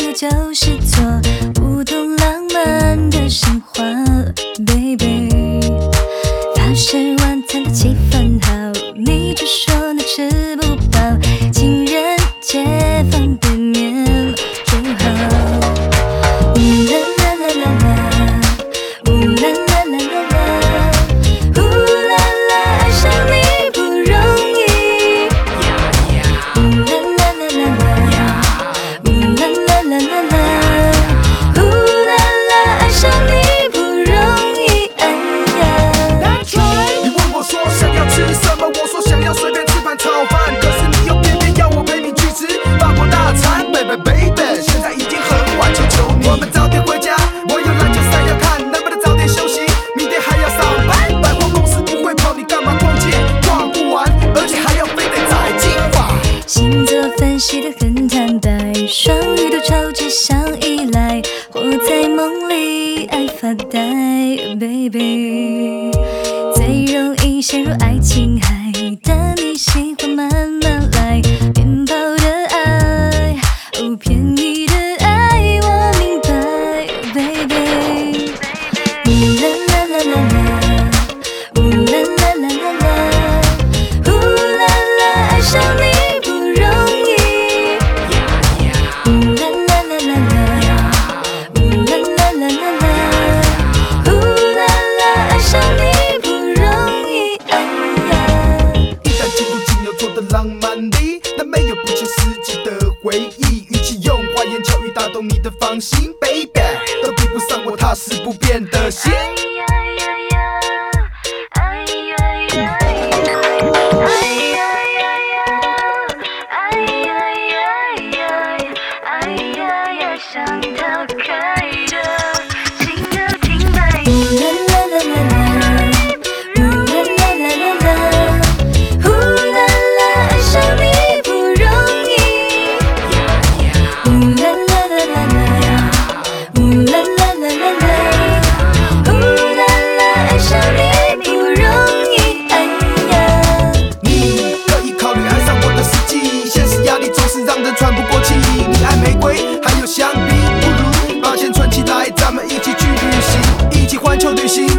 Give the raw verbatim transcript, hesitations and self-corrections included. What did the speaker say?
有就是错，不懂浪漫的神话 ，baby。法式晚餐的气氛好，你却说你吃不饱，情人节方便面最好。呜啦啦啦啦啦，呜啦啦啦啦啦，呜啦啦，爱上你不容易。呜啦啦啦啦啦，呜啦啦啦啦啦，呜啦啦，爱上你不容易。哎呀， 你问我说想要吃什么，我说想要随便吃盘炒饭，可是你又偏偏要我陪你去吃法国大餐。Baby baby， 现在已经很晚，求求你，我们早点回家。我有篮球赛要看，能不能早点休息？明天还要上班，百货公司不会跑，你干嘛逛街？逛不完，而且还要非得在今晚。 星座分析得很坦白，双鱼都超级想依赖，活在梦里爱发呆 ，baby。最容易陷入爱情海，但你喜欢慢慢来，鞭炮的爱，哦，便宜的爱，我明白 ，baby。呜啦啦啦啦啦，呜啦啦啦啦啦，呜啦啦，爱上你不容易。呜啦啦啦啦啦，呜啦啦啦啦啦，呜啦啦，爱上你不容易。哎呀， 一旦进入金牛座的浪漫里，那没有不切实际的回忆，与其用花言巧语打动你的芳心 ，baby， 都比不上我踏实不变的心。 想逃开的心都停摆。呜啦啦啦啦啦，呜啦啦啦啦啦，呜啦啦，爱上你不容易。呜啦啦啦啦啦，呜啦啦啦啦啦，呜啦啦，爱上你不容易。哎呀， 你可以考虑爱上我的司机，现实压力总是让人喘不过气。你爱玫瑰，还有香槟，不如把钱存起来，咱们一起去旅行，一起环球旅行。